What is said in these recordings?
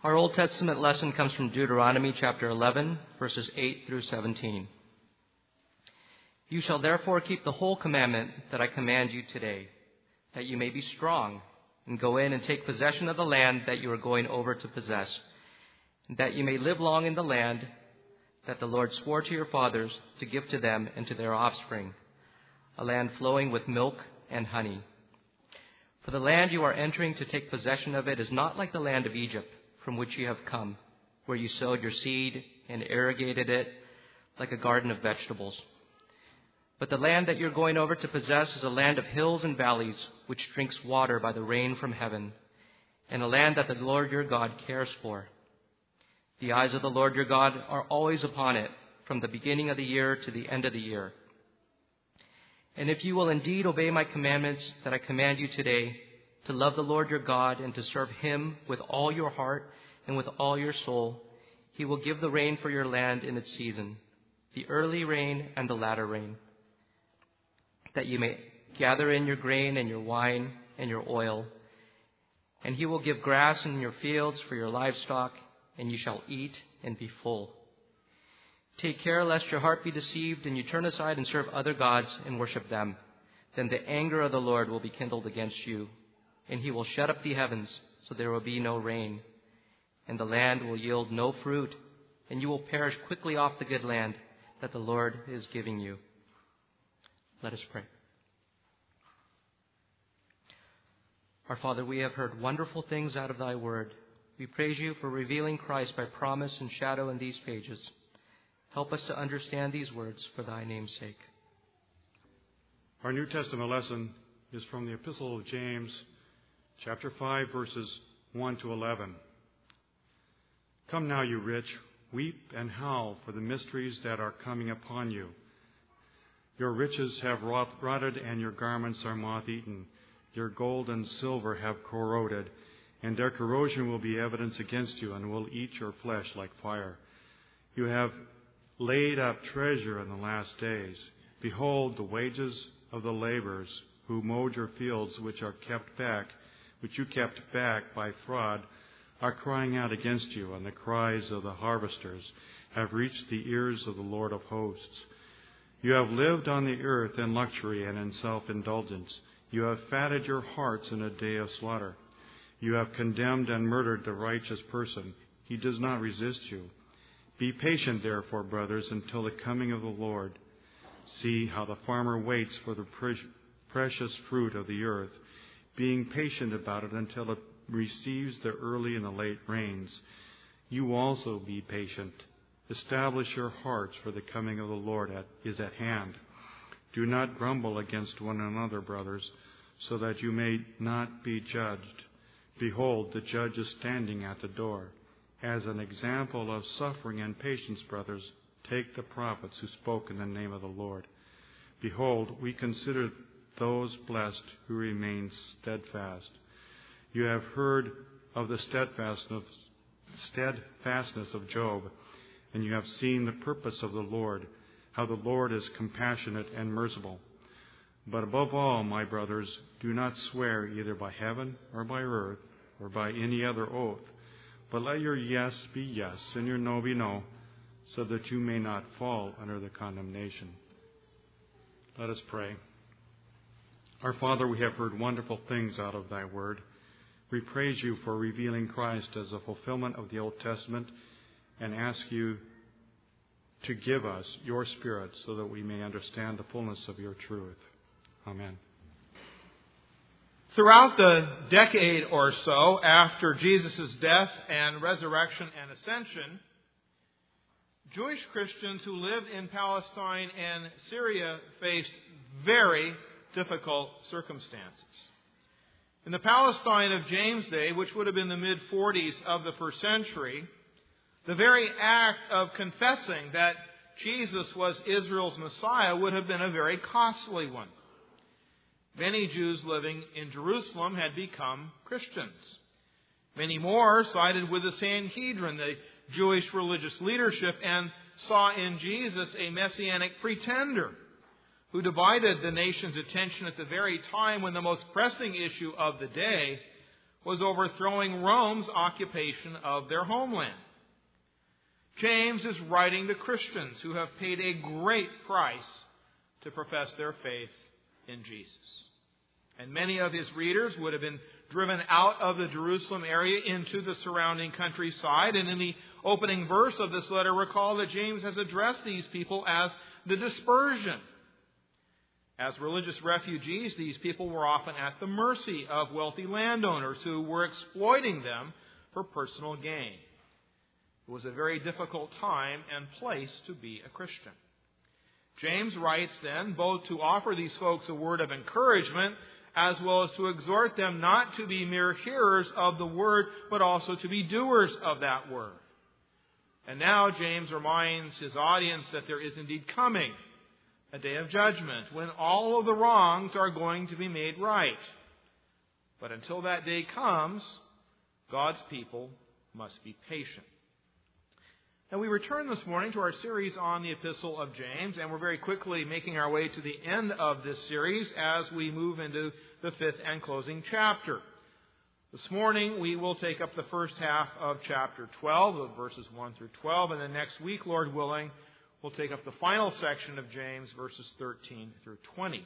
Our Old Testament lesson comes from Deuteronomy chapter 11, verses 8 through 17. You shall therefore keep the whole commandment that I command you today, that you may be strong and go in and take possession of the land that you are going over to possess, and that you may live long in the land that the Lord swore to your fathers to give to them and to their offspring, a land flowing with milk and honey. For the land you are entering to take possession of it is not like the land of Egypt, from which you have come, where you sowed your seed and irrigated it like a garden of vegetables. But the land that you're going over to possess is a land of hills and valleys, which drinks water by the rain from heaven, and a land that the Lord your God cares for. The eyes of the Lord your God are always upon it, from the beginning of the year to the end of the year. And if you will indeed obey my commandments that I command you today, to love the Lord your God and to serve him with all your heart and with all your soul, he will give the rain for your land in its season, the early rain and the latter rain, that you may gather in your grain and your wine and your oil. And he will give grass in your fields for your livestock, and you shall eat and be full. Take care lest your heart be deceived and you turn aside and serve other gods and worship them. Then the anger of the Lord will be kindled against you, and he will shut up the heavens so there will be no rain, and the land will yield no fruit, and you will perish quickly off the good land that the Lord is giving you. Let us pray. Our Father, we have heard wonderful things out of thy word. We praise you for revealing Christ by promise and shadow in these pages. Help us to understand these words for thy name's sake. Our New Testament lesson is from the Epistle of James, chapter 5, verses 1 to 11. Come now, you rich, weep and howl for the mysteries that are coming upon you. Your riches have rotted, and your garments are moth-eaten. Your gold and silver have corroded, and their corrosion will be evidence against you, and will eat your flesh like fire. You have laid up treasure in the last days. Behold, the wages of the laborers who mowed your fields, which you kept back by fraud, are crying out against you, and the cries of the harvesters have reached the ears of the Lord of hosts. You have lived on the earth in luxury and in self-indulgence. You have fatted your hearts in a day of slaughter. You have condemned and murdered the righteous person. He does not resist you. Be patient, therefore, brothers, until the coming of the Lord. See how the farmer waits for the precious fruit of the earth, being patient about it until it receives the early and the late rains. You also be patient. Establish your hearts, for the coming of the Lord is at hand. Do not grumble against one another, brothers, so that you may not be judged. Behold, the judge is standing at the door. As an example of suffering and patience, brothers, take the prophets who spoke in the name of the Lord. Behold, we consider those blessed who remain steadfast. You have heard of the steadfastness of Job, and you have seen the purpose of the Lord, how the Lord is compassionate and merciful. But above all, my brothers, do not swear either by heaven or by earth or by any other oath, but let your yes be yes and your no be no, so that you may not fall under the condemnation. Let us pray. Our Father, we have heard wonderful things out of thy word. We praise you for revealing Christ as a fulfillment of the Old Testament, and ask you to give us your Spirit so that we may understand the fullness of your truth. Amen. Throughout the decade or so after Jesus' death and resurrection and ascension, Jewish Christians who lived in Palestine and Syria faced very difficult circumstances. In the Palestine of James' day, which would have been the mid-40s of the first century, the very act of confessing that Jesus was Israel's Messiah would have been a very costly one. Many Jews living in Jerusalem had become Christians. Many more sided with the Sanhedrin, the Jewish religious leadership, and saw in Jesus a messianic pretender who divided the nation's attention at the very time when the most pressing issue of the day was overthrowing Rome's occupation of their homeland. James is writing to Christians who have paid a great price to profess their faith in Jesus. And many of his readers would have been driven out of the Jerusalem area into the surrounding countryside. And in the opening verse of this letter, recall that James has addressed these people as the dispersion. As religious refugees, these people were often at the mercy of wealthy landowners who were exploiting them for personal gain. It was a very difficult time and place to be a Christian. James writes then both to offer these folks a word of encouragement as well as to exhort them not to be mere hearers of the word, but also to be doers of that word. And now James reminds his audience that there is indeed coming a day of judgment when all of the wrongs are going to be made right. But until that day comes, God's people must be patient. Now we return this morning to our series on the Epistle of James, and we're very quickly making our way to the end of this series as we move into the fifth and closing chapter. This morning we will take up the first half of chapter 12, of verses 1 through 12, and then next week, Lord willing, we'll take up the final section of James, verses 13 through 20.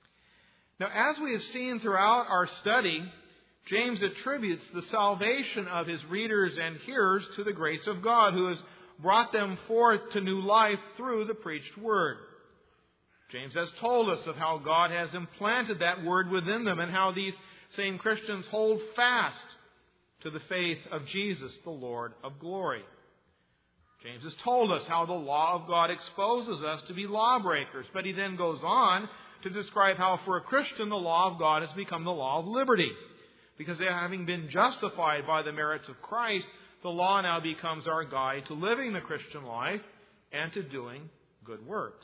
Now, as we have seen throughout our study, James attributes the salvation of his readers and hearers to the grace of God, who has brought them forth to new life through the preached word. James has told us of how God has implanted that word within them and how these same Christians hold fast to the faith of Jesus, the Lord of glory. James has told us how the law of God exposes us to be lawbreakers, but he then goes on to describe how for a Christian the law of God has become the law of liberty. Because having been justified by the merits of Christ, the law now becomes our guide to living the Christian life and to doing good works.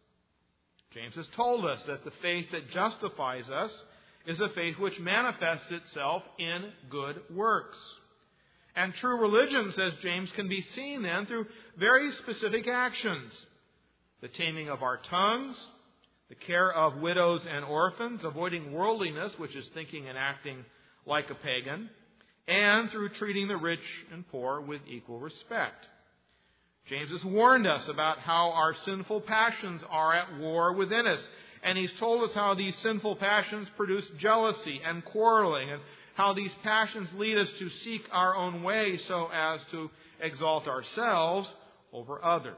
James has told us that the faith that justifies us is a faith which manifests itself in good works. And true religion, says James, can be seen then through very specific actions. The taming of our tongues, the care of widows and orphans, avoiding worldliness, which is thinking and acting like a pagan, and through treating the rich and poor with equal respect. James has warned us about how our sinful passions are at war within us. And he's told us how these sinful passions produce jealousy and quarreling, and how these passions lead us to seek our own way so as to exalt ourselves over others.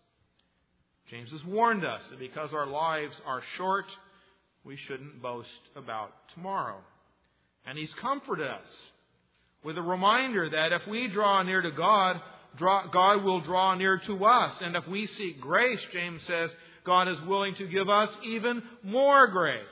James has warned us that because our lives are short, we shouldn't boast about tomorrow. And he's comforted us with a reminder that if we draw near to God, God will draw near to us. And if we seek grace, James says, God is willing to give us even more grace.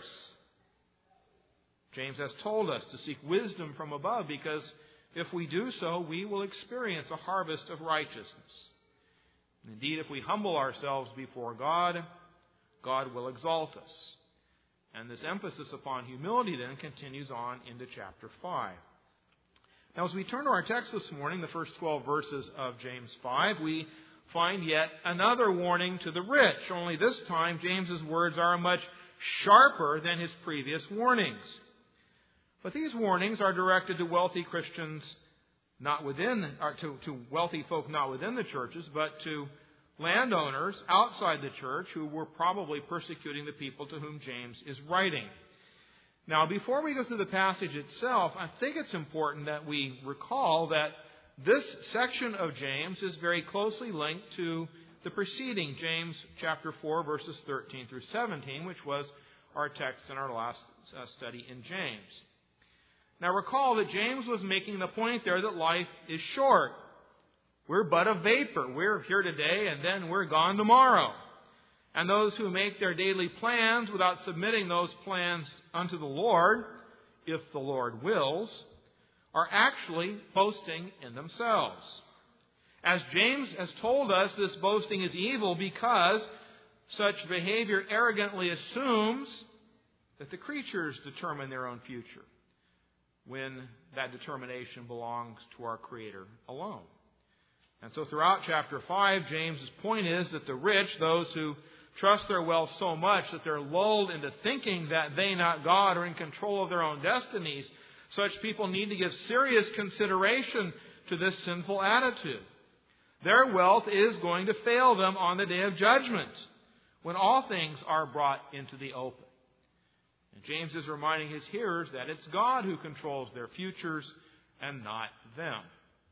James has told us to seek wisdom from above, because if we do so, we will experience a harvest of righteousness. Indeed, if we humble ourselves before God, God will exalt us. And this emphasis upon humility then continues on into chapter 5. Now, as we turn to our text this morning, the first 12 verses of James 5, we find yet another warning to the rich. Only this time, James's words are much sharper than his previous warnings. But these warnings are directed to wealthy Christians not within, or to wealthy folk not within the churches, but to landowners outside the church who were probably persecuting the people to whom James is writing. Now, before we go through the passage itself, I think it's important that we recall that this section of James is very closely linked to the preceding James chapter 4, verses 13 through 17, which was our text in our last study in James. Now, recall that James was making the point there that life is short. We're but a vapor. We're here today and then we're gone tomorrow. And those who make their daily plans without submitting those plans unto the Lord, if the Lord wills, are actually boasting in themselves. As James has told us, this boasting is evil because such behavior arrogantly assumes that the creatures determine their own future, when that determination belongs to our Creator alone. And so throughout chapter 5, James's point is that the rich, those who trust their wealth so much that they're lulled into thinking that they, not God, are in control of their own destinies, Such people need to give serious consideration to this sinful attitude. Their wealth is going to fail them on the day of judgment, when all things are brought into the open. And James is reminding his hearers that it's God who controls their futures and not them.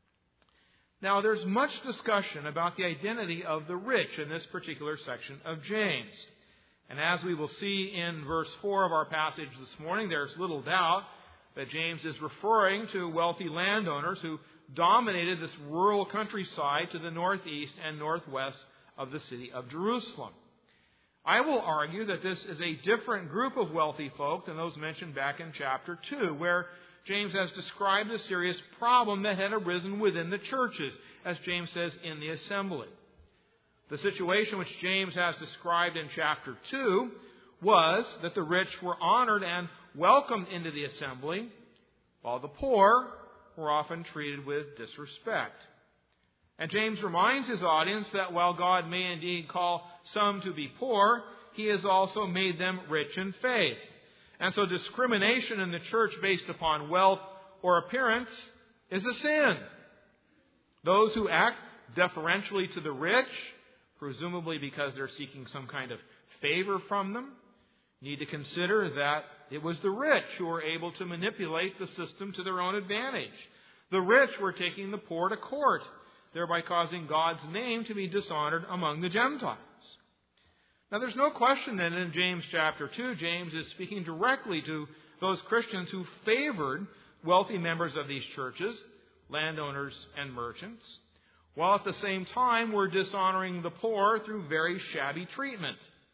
Now, there's much discussion about the identity of the rich in this particular section of James. And as we will see in verse 4 of our passage this morning, there's little doubt that James is referring to wealthy landowners who dominated this rural countryside to the northeast and northwest of the city of Jerusalem. I will argue that this is a different group of wealthy folk than those mentioned back in chapter 2, where James has described a serious problem that had arisen within the churches, as James says, in the assembly. The situation which James has described in chapter 2 was that the rich were honored and welcomed into the assembly, while the poor were often treated with disrespect. And James reminds his audience that while God may indeed call some to be poor, He has also made them rich in faith. And so discrimination in the church based upon wealth or appearance is a sin. Those who act deferentially to the rich, presumably because they're seeking some kind of favor from them, need to consider that it was the rich who were able to manipulate the system to their own advantage. The rich were taking the poor to court, thereby causing God's name to be dishonored among the Gentiles. Now, there's no question that in James chapter 2, James is speaking directly to those Christians who favored wealthy members of these churches, landowners and merchants, while at the same time were dishonoring the poor through very shabby treatment.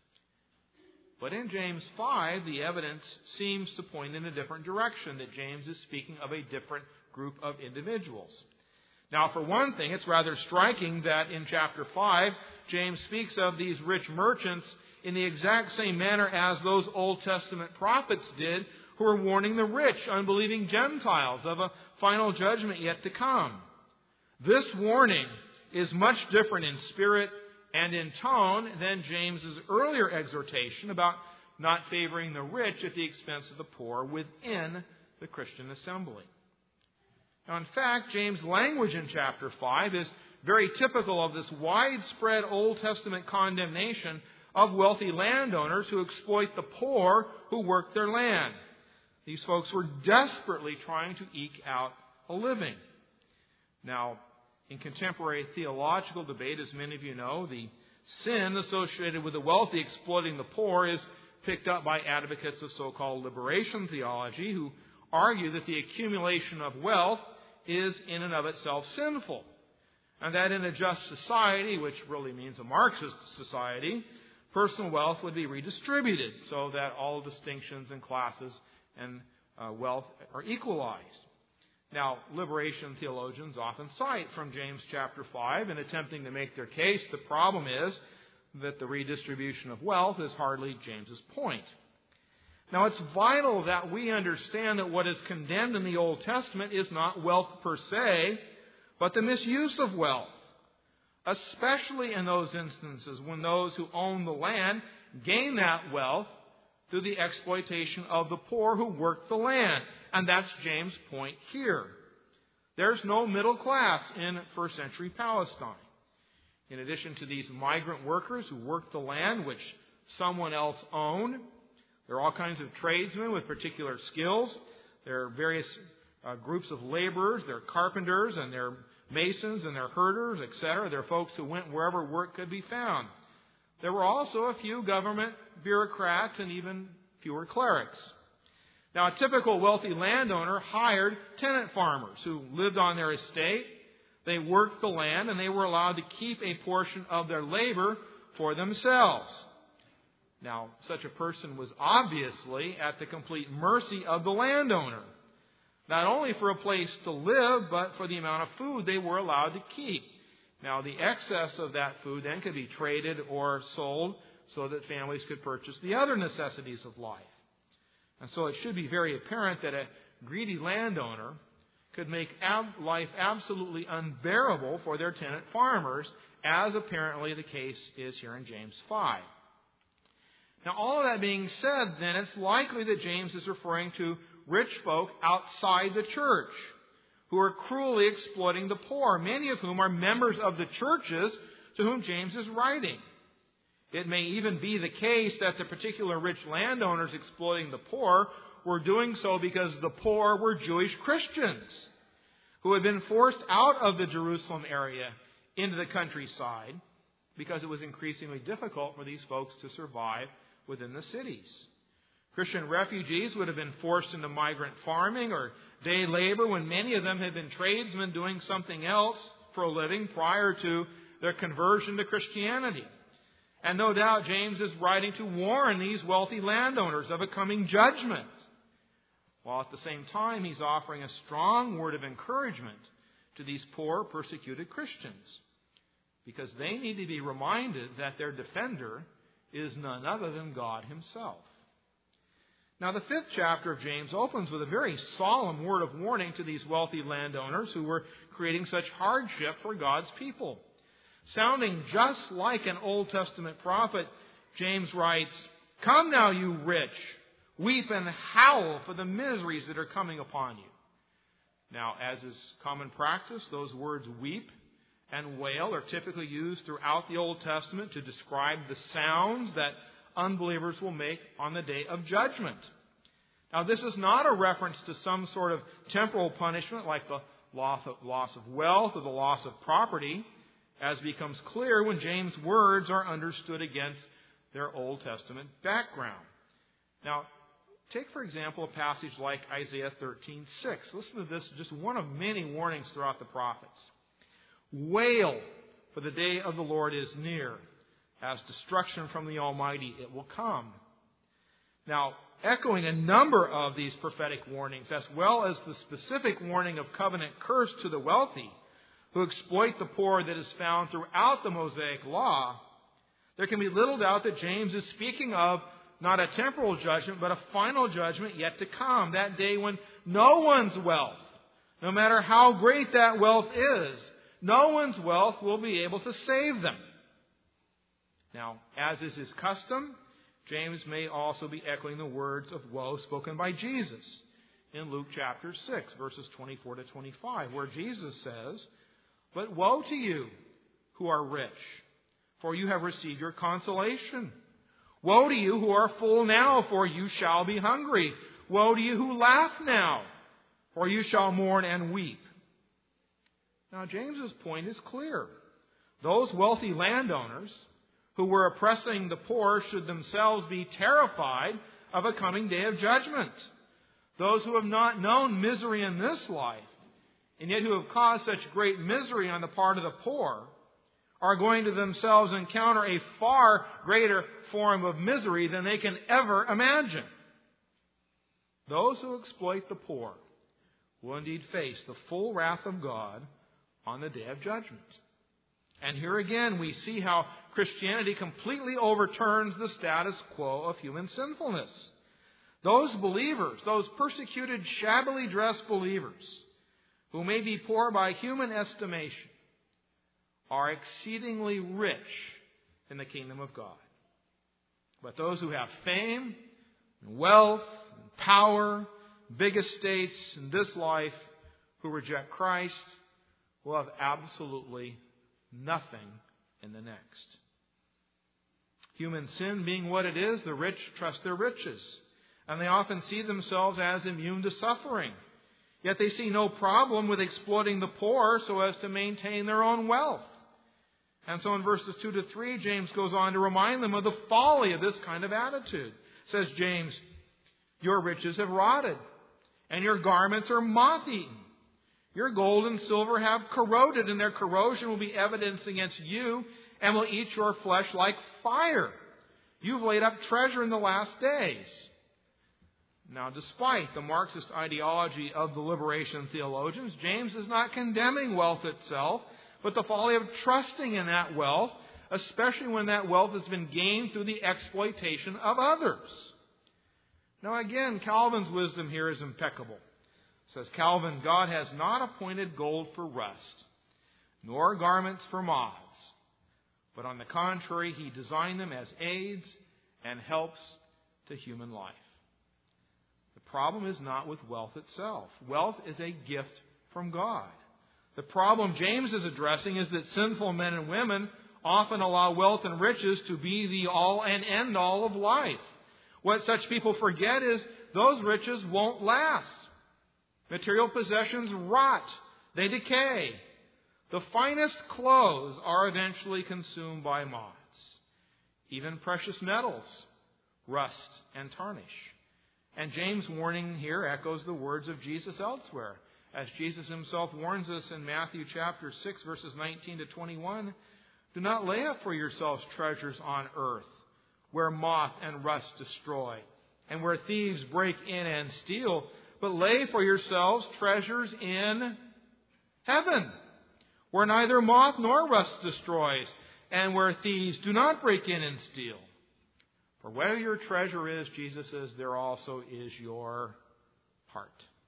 But in James 5, the evidence seems to point in a different direction, that James is speaking of a different group of individuals. Now, for one thing, it's rather striking that in chapter 5, James speaks of these rich merchants in the exact same manner as those Old Testament prophets did, who were warning the rich, unbelieving Gentiles of a final judgment yet to come. This warning is much different in spirit and in tone than James's earlier exhortation about not favoring the rich at the expense of the poor within the Christian assembly. Now, in fact, James' language in chapter 5 is very typical of this widespread Old Testament condemnation of wealthy landowners who exploit the poor who work their land. These folks were desperately trying to eke out a living. Now, in contemporary theological debate, as many of you know, the sin associated with the wealthy exploiting the poor is picked up by advocates of so-called liberation theology, who argue that the accumulation of wealth is in and of itself sinful, and that in a just society, which really means a Marxist society, personal wealth would be redistributed so that all distinctions in classes and wealth are equalized. Now, liberation theologians often cite from James chapter 5 in attempting to make their case. The problem is that the redistribution of wealth is hardly James's point. Now, it's vital that we understand that what is condemned in the Old Testament is not wealth per se, but the misuse of wealth, especially in those instances when those who own the land gain that wealth through the exploitation of the poor who work the land. And that's James' point here. There's no middle class in first century Palestine. In addition to these migrant workers who work the land which someone else owned, there are all kinds of tradesmen with particular skills. There are various groups of laborers. There are carpenters and there are masons and there are herders, etc. There are folks who went wherever work could be found. There were also a few government bureaucrats and even fewer clerics. Now, a typical wealthy landowner hired tenant farmers who lived on their estate. They worked the land and they were allowed to keep a portion of their labor for themselves. Now, such a person was obviously at the complete mercy of the landowner, not only for a place to live, but for the amount of food they were allowed to keep. Now, the excess of that food then could be traded or sold so that families could purchase the other necessities of life. And so it should be very apparent that a greedy landowner could make life absolutely unbearable for their tenant farmers, as apparently the case is here in James 5. Now, all of that being said, then, it's likely that James is referring to rich folk outside the church who are cruelly exploiting the poor, many of whom are members of the churches to whom James is writing. It may even be the case that the particular rich landowners exploiting the poor were doing so because the poor were Jewish Christians who had been forced out of the Jerusalem area into the countryside because it was increasingly difficult for these folks to survive within the cities. Christian refugees would have been forced into migrant farming or day labor when many of them had been tradesmen doing something else for a living prior to their conversion to Christianity. And no doubt James is writing to warn these wealthy landowners of a coming judgment, while at the same time he's offering a strong word of encouragement to these poor, persecuted Christians, because they need to be reminded that their defender is none other than God Himself. Now, the 5th chapter of James opens with a very solemn word of warning to these wealthy landowners who were creating such hardship for God's people. Sounding just like an Old Testament prophet, James writes, "Come now, you rich, weep and howl for the miseries that are coming upon you." Now, as is common practice, those words weep and wail are typically used throughout the Old Testament to describe the sounds that unbelievers will make on the day of judgment. Now, this is not a reference to some sort of temporal punishment like the loss of wealth or the loss of property, as becomes clear when James' words are understood against their Old Testament background. Now, take, for example, a passage like Isaiah 13:6. Listen to this, just one of many warnings throughout the prophets. "Wail, for the day of the Lord is near. As destruction from the Almighty, it will come." Now, echoing a number of these prophetic warnings, as well as the specific warning of covenant curse to the wealthy who exploit the poor that is found throughout the Mosaic Law, there can be little doubt that James is speaking of not a temporal judgment, but a final judgment yet to come. That day when no one's wealth, no matter how great that wealth is, no one's wealth will be able to save them. Now, as is his custom, James may also be echoing the words of woe spoken by Jesus in Luke chapter 6, verses 24 to 25, where Jesus says, "But woe to you who are rich, for you have received your consolation. Woe to you who are full now, for you shall be hungry. Woe to you who laugh now, for you shall mourn and weep." Now, James's point is clear. Those wealthy landowners who were oppressing the poor should themselves be terrified of a coming day of judgment. Those who have not known misery in this life, and yet who have caused such great misery on the part of the poor, are going to themselves encounter a far greater form of misery than they can ever imagine. Those who exploit the poor will indeed face the full wrath of God on the day of judgment. And here again we see how Christianity completely overturns the status quo of human sinfulness. Those believers, those persecuted, shabbily dressed believers, who may be poor by human estimation, are exceedingly rich in the kingdom of God. But those who have fame, and wealth, and power, big estates in this life, who reject Christ, will have absolutely nothing in the next. Human sin being what it is, the rich trust their riches, and they often see themselves as immune to suffering. Yet they see no problem with exploiting the poor so as to maintain their own wealth. And so in verses 2 to 3, James goes on to remind them of the folly of this kind of attitude. Says James, "Your riches have rotted, and your garments are moth-eaten. Your gold and silver have corroded, and their corrosion will be evidence against you and will eat your flesh like fire. You've laid up treasure in the last days." Now, despite the Marxist ideology of the liberation theologians, James is not condemning wealth itself, but the folly of trusting in that wealth, especially when that wealth has been gained through the exploitation of others. Now, again, Calvin's wisdom here is impeccable. Says Calvin, "God has not appointed gold for rust, nor garments for moths, but on the contrary, He designed them as aids and helps to human life." The problem is not with wealth itself. Wealth is a gift from God. The problem James is addressing is that sinful men and women often allow wealth and riches to be the all and end all of life. What such people forget is those riches won't last. Material possessions rot. They decay. The finest clothes are eventually consumed by moths. Even precious metals rust and tarnish. And James' warning here echoes the words of Jesus elsewhere. As Jesus himself warns us in Matthew chapter 6, verses 19 to 21, do not lay up for yourselves treasures on earth, where moth and rust destroy, and where thieves break in and steal, but lay for yourselves treasures in heaven, where neither moth nor rust destroys, and where thieves do not break in and steal. For where your treasure is, Jesus says, there also is your heart.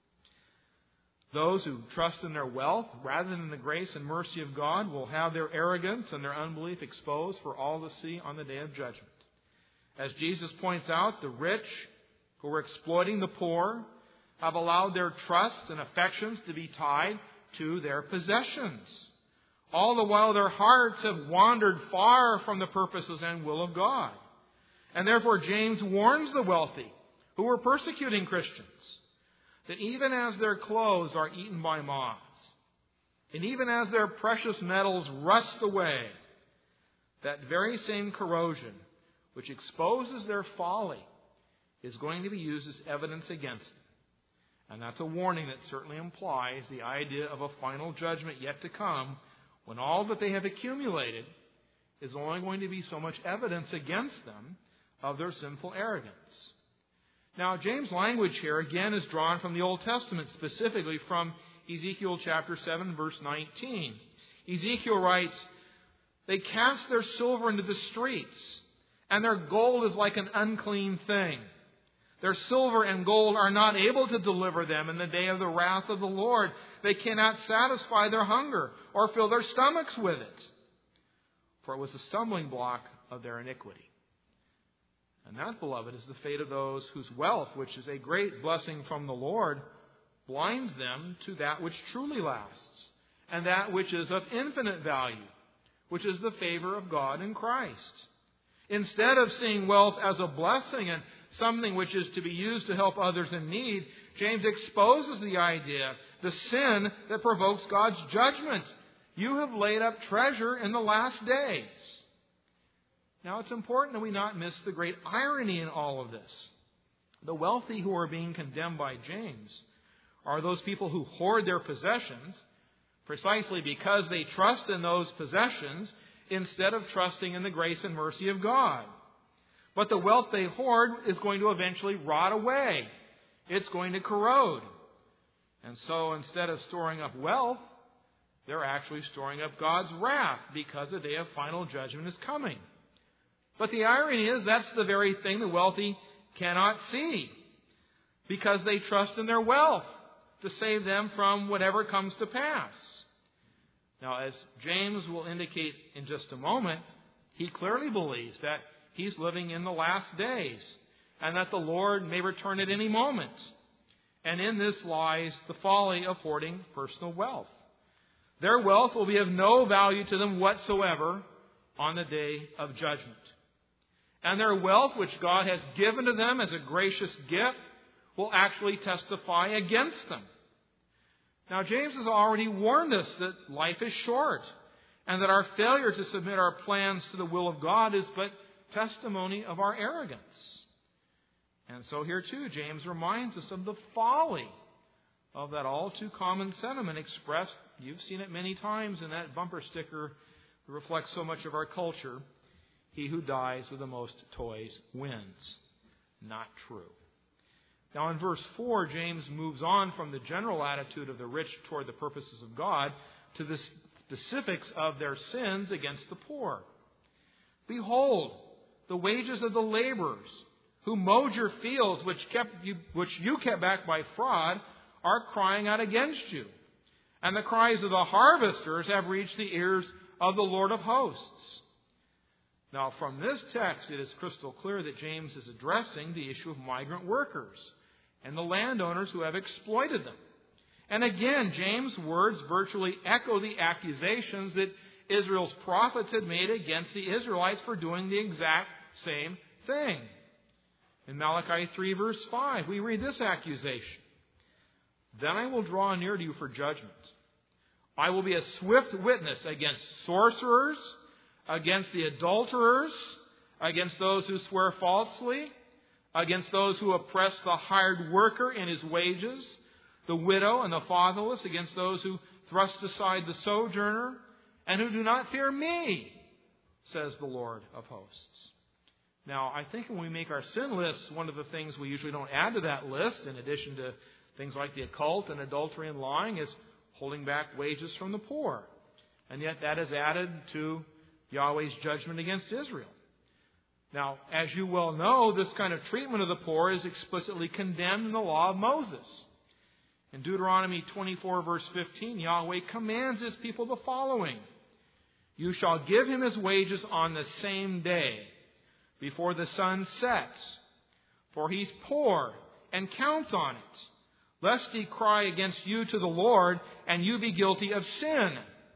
Those who trust in their wealth rather than the grace and mercy of God will have their arrogance and their unbelief exposed for all to see on the day of judgment. As Jesus points out, the rich who are exploiting the poor have allowed their trust and affections to be tied to their possessions. All the while their hearts have wandered far from the purposes and will of God. And therefore James warns the wealthy who are persecuting Christians that even as their clothes are eaten by moths, and even as their precious metals rust away, that very same corrosion which exposes their folly is going to be used as evidence against them. And that's a warning that certainly implies the idea of a final judgment yet to come, when all that they have accumulated is only going to be so much evidence against them of their sinful arrogance. Now, James' language here again is drawn from the Old Testament, specifically from Ezekiel chapter 7, verse 19. Ezekiel writes, "They cast their silver into the streets, and their gold is like an unclean thing. Their silver and gold are not able to deliver them in the day of the wrath of the Lord. They cannot satisfy their hunger or fill their stomachs with it. For it was the stumbling block of their iniquity." And that, beloved, is the fate of those whose wealth, which is a great blessing from the Lord, blinds them to that which truly lasts, and that which is of infinite value, which is the favor of God in Christ. Instead of seeing wealth as a blessing and something which is to be used to help others in need, James exposes the idea, the sin that provokes God's judgment. You have laid up treasure in the last days. Now, it's important that we not miss the great irony in all of this. The wealthy who are being condemned by James are those people who hoard their possessions precisely because they trust in those possessions instead of trusting in the grace and mercy of God. But the wealth they hoard is going to eventually rot away. It's going to corrode. And so instead of storing up wealth, they're actually storing up God's wrath because the day of final judgment is coming. But the irony is that's the very thing the wealthy cannot see, because they trust in their wealth to save them from whatever comes to pass. Now, as James will indicate in just a moment, he clearly believes that he's living in the last days and that the Lord may return at any moment. And in this lies the folly of hoarding personal wealth. Their wealth will be of no value to them whatsoever on the day of judgment. And their wealth, which God has given to them as a gracious gift, will actually testify against them. Now, James has already warned us that life is short, and that our failure to submit our plans to the will of God is but testimony of our arrogance. And so here too, James reminds us of the folly of that all too common sentiment expressed, you've seen it many times in that bumper sticker that reflects so much of our culture: "He who dies with the most toys wins." Not true. Now in verse 4, James moves on from the general attitude of the rich toward the purposes of God to the specifics of their sins against the poor. "Behold, the wages of the laborers who mowed your fields, which you kept back by fraud, are crying out against you. And the cries of the harvesters have reached the ears of the Lord of hosts." Now, from this text, it is crystal clear that James is addressing the issue of migrant workers and the landowners who have exploited them. And again, James' words virtually echo the accusations that Israel's prophets had made against the Israelites for doing the exact same thing. In Malachi 3 verse 5, we read this accusation. Then I will draw near to you for judgment. I will be a swift witness against sorcerers, against the adulterers, against those who swear falsely, against those who oppress the hired worker in his wages, the widow and the fatherless, against those who thrust aside the sojourner, and who do not fear me, says the Lord of hosts. Now, I think when we make our sin lists, one of the things we usually don't add to that list, in addition to things like the occult and adultery and lying, is holding back wages from the poor. And yet that is added to Yahweh's judgment against Israel. Now, as you well know, this kind of treatment of the poor is explicitly condemned in the law of Moses. In Deuteronomy 24 verse 15, Yahweh commands His people the following. You shall give him his wages on the same day, before the sun sets, for he's poor and counts on it, lest he cry against you to the Lord, and you be guilty of sin.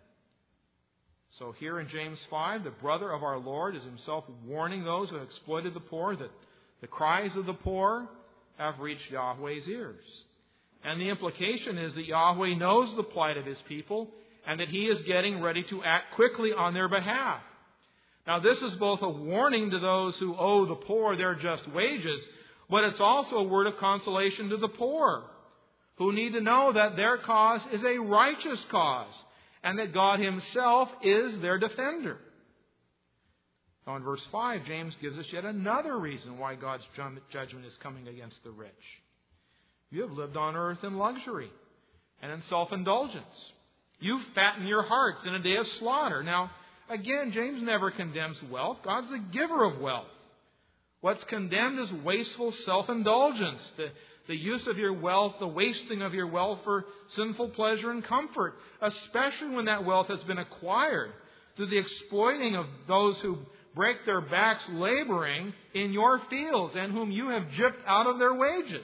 So here in James 5, the brother of our Lord is himself warning those who have exploited the poor that the cries of the poor have reached Yahweh's ears. And the implication is that Yahweh knows the plight of His people and that He is getting ready to act quickly on their behalf. Now, this is both a warning to those who owe the poor their just wages, but it's also a word of consolation to the poor, who need to know that their cause is a righteous cause and that God Himself is their defender. Now, in verse 5, James gives us yet another reason why God's judgment is coming against the rich. You have lived on earth in luxury and in self-indulgence. You've fattened your hearts in a day of slaughter. Now, again, James never condemns wealth. God's the giver of wealth. What's condemned is wasteful self-indulgence, the use of your wealth, the wasting of your wealth for sinful pleasure and comfort, especially when that wealth has been acquired through the exploiting of those who break their backs laboring in your fields and whom you have gypped out of their wages.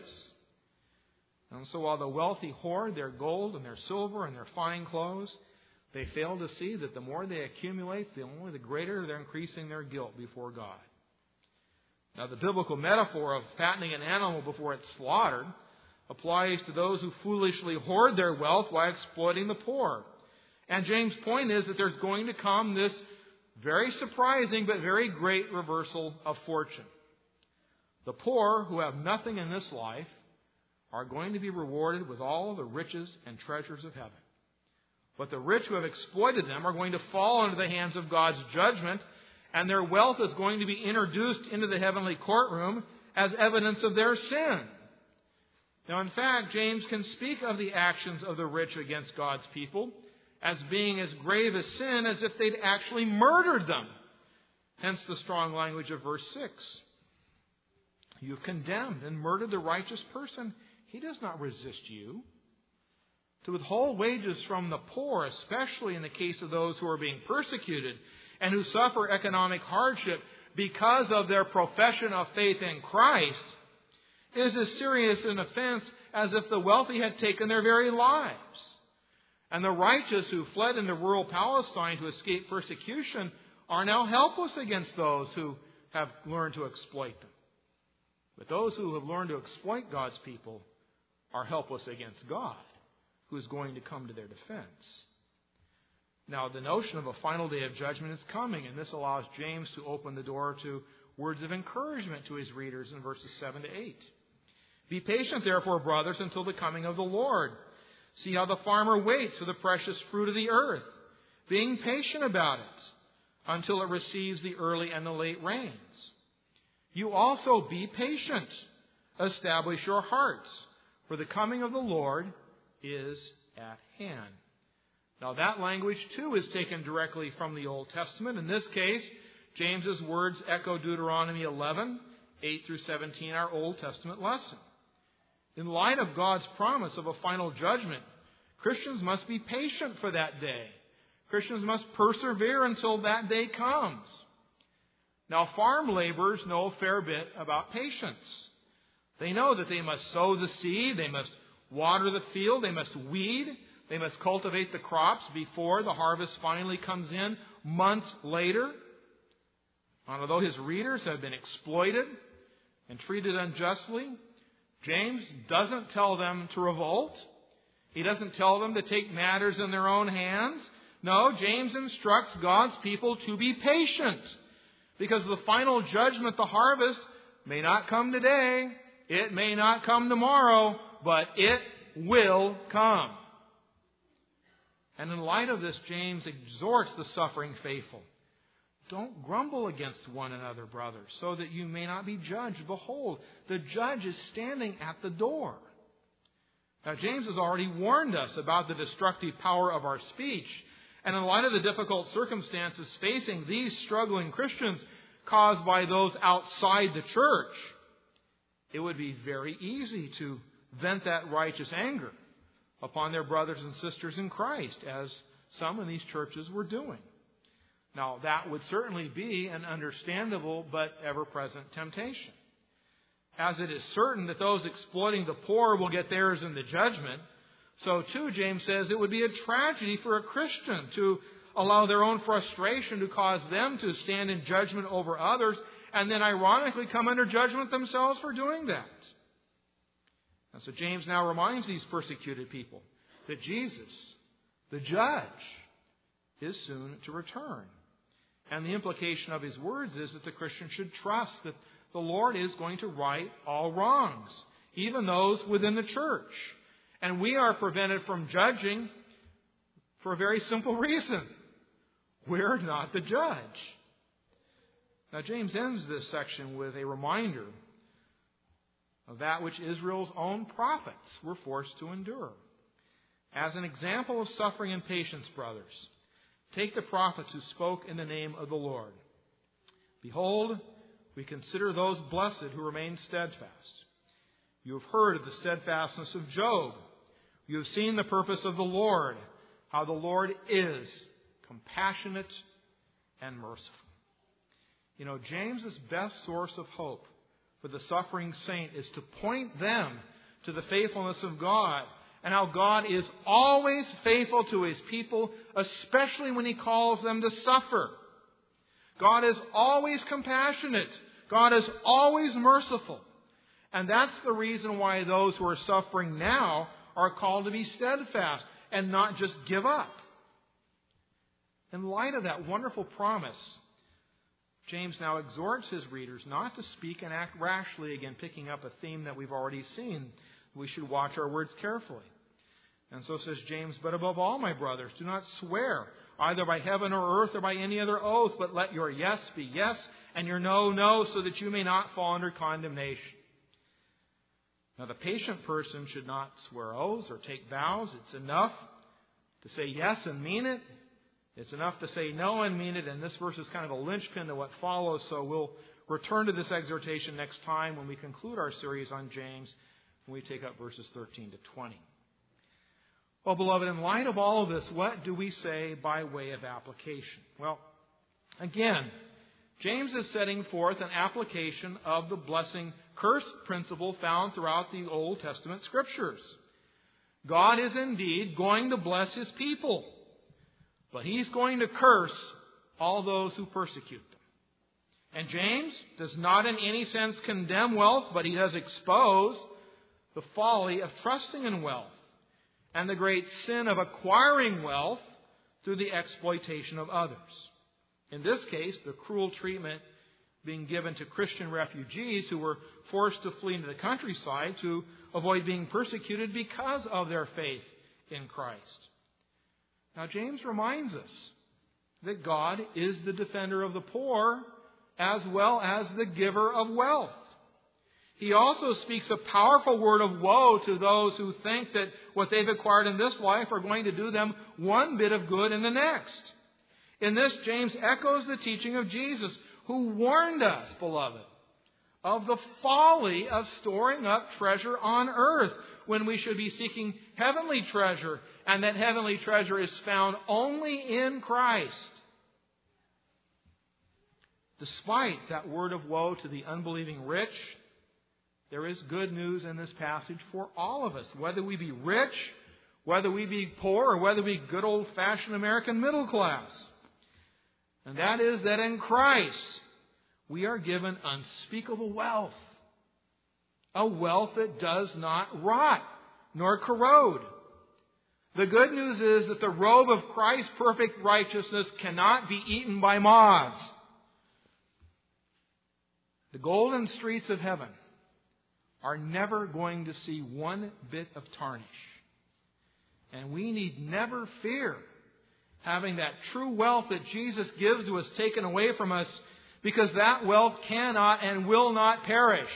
And so while the wealthy hoard their gold and their silver and their fine clothes, they fail to see that the more they accumulate, the greater they're increasing their guilt before God. Now, the biblical metaphor of fattening an animal before it's slaughtered applies to those who foolishly hoard their wealth while exploiting the poor. And James' point is that there's going to come this very surprising but very great reversal of fortune. The poor who have nothing in this life are going to be rewarded with all the riches and treasures of heaven. But the rich who have exploited them are going to fall into the hands of God's judgment, and their wealth is going to be introduced into the heavenly courtroom as evidence of their sin. Now, in fact, James can speak of the actions of the rich against God's people as being as grave a sin as if they'd actually murdered them. Hence the strong language of verse 6. You've condemned and murdered the righteous person. He does not resist you. To withhold wages from the poor, especially in the case of those who are being persecuted and who suffer economic hardship because of their profession of faith in Christ, is as serious an offense as if the wealthy had taken their very lives. And the righteous who fled into rural Palestine to escape persecution are now helpless against those who have learned to exploit them. But those who have learned to exploit God's people are helpless against God, who is going to come to their defense. Now, the notion of a final day of judgment is coming, and this allows James to open the door to words of encouragement to his readers in verses 7 to 8. Be patient, therefore, brothers, until the coming of the Lord. See how the farmer waits for the precious fruit of the earth, being patient about it until it receives the early and the late rains. You also be patient. Establish your hearts, for the coming of the Lord is at hand. Now, that language, too, is taken directly from the Old Testament. In this case, James's words echo Deuteronomy 11, 8 through 17, our Old Testament lesson. In light of God's promise of a final judgment, Christians must be patient for that day. Christians must persevere until that day comes. Now, farm laborers know a fair bit about patience. They know that they must sow the seed, they must water the field, they must weed, they must cultivate the crops before the harvest finally comes in months later. And although his readers have been exploited and treated unjustly, James doesn't tell them to revolt. He doesn't tell them to take matters in their own hands. No, James instructs God's people to be patient, because the final judgment, the harvest, may not come today, it may not come tomorrow, but it will come. And in light of this, James exhorts the suffering faithful. Don't grumble against one another, brothers, so that you may not be judged. Behold, the judge is standing at the door. Now, James has already warned us about the destructive power of our speech. And in light of the difficult circumstances facing these struggling Christians caused by those outside the church, it would be very easy to vent that righteous anger upon their brothers and sisters in Christ, as some in these churches were doing. Now, that would certainly be an understandable but ever-present temptation. As it is certain that those exploiting the poor will get theirs in the judgment, so too, James says, it would be a tragedy for a Christian to allow their own frustration to cause them to stand in judgment over others and then ironically come under judgment themselves for doing that. And so James now reminds these persecuted people that Jesus, the judge, is soon to return. And the implication of his words is that the Christian should trust that the Lord is going to right all wrongs, even those within the church. And we are prevented from judging for a very simple reason. We're not the judge. Now, James ends this section with a reminder of that which Israel's own prophets were forced to endure. As an example of suffering and patience, brothers, take the prophets who spoke in the name of the Lord. Behold, we consider those blessed who remain steadfast. You have heard of the steadfastness of Job. You have seen the purpose of the Lord, how the Lord is compassionate and merciful. You know, James's best source of hope for the suffering saint is to point them to the faithfulness of God and how God is always faithful to His people, especially when He calls them to suffer. God is always compassionate. God is always merciful. And that's the reason why those who are suffering now are called to be steadfast and not just give up. In light of that wonderful promise, James now exhorts his readers not to speak and act rashly, again picking up a theme that we've already seen. We should watch our words carefully. And so says James, but above all, my brothers, do not swear, either by heaven or earth or by any other oath, but let your yes be yes and your no, no, so that you may not fall under condemnation. Now, the patient person should not swear oaths or take vows. It's enough to say yes and mean it. It's enough to say no and mean it. And this verse is kind of a linchpin to what follows. So we'll return to this exhortation next time when we conclude our series on James, when we take up verses 13 to 20. Well, beloved, in light of all of this, what do we say by way of application? Well, again, James is setting forth an application of the blessing curse principle found throughout the Old Testament Scriptures. God is indeed going to bless His people, but He's going to curse all those who persecute them. And James does not in any sense condemn wealth, but he does expose the folly of trusting in wealth and the great sin of acquiring wealth through the exploitation of others. In this case, the cruel treatment being given to Christian refugees who were forced to flee into the countryside to avoid being persecuted because of their faith in Christ. Now, James reminds us that God is the defender of the poor as well as the giver of wealth. He also speaks a powerful word of woe to those who think that what they've acquired in this life are going to do them one bit of good in the next. In this, James echoes the teaching of Jesus, who warned us, beloved, of the folly of storing up treasure on earth when we should be seeking heavenly treasure, and that heavenly treasure is found only in Christ. Despite that word of woe to the unbelieving rich, There is good news in this passage for all of us, whether we be rich, whether we be poor, or whether we be good old-fashioned American middle class. And that is that in Christ we are given unspeakable wealth. A wealth that does not rot nor corrode. The good news is that the robe of Christ's perfect righteousness cannot be eaten by moths. The golden streets of heaven are never going to see one bit of tarnish. And we need never fear having that true wealth that Jesus gives to us taken away from us, because that wealth cannot and will not perish.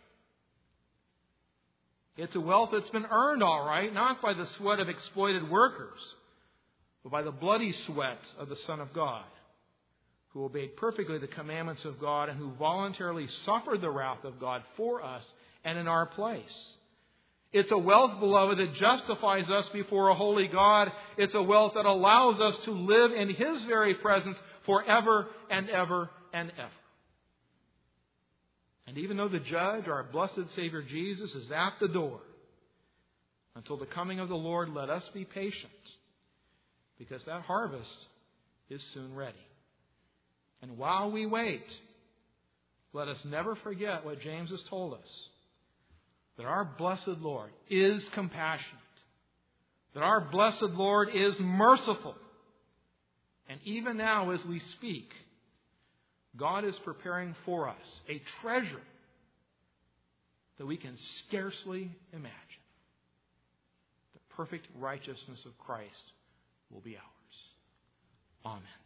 It's a wealth that's been earned, all right, not by the sweat of exploited workers, but by the bloody sweat of the Son of God, who obeyed perfectly the commandments of God and who voluntarily suffered the wrath of God for us and in our place. It's a wealth, beloved, that justifies us before a holy God. It's a wealth that allows us to live in His very presence forever and ever and ever. And even though the Judge, our blessed Savior Jesus, is at the door, until the coming of the Lord, let us be patient, because that harvest is soon ready. And while we wait, let us never forget what James has told us, that our blessed Lord is compassionate, that our blessed Lord is merciful. And even now as we speak, God is preparing for us a treasure that we can scarcely imagine. The perfect righteousness of Christ will be ours. Amen.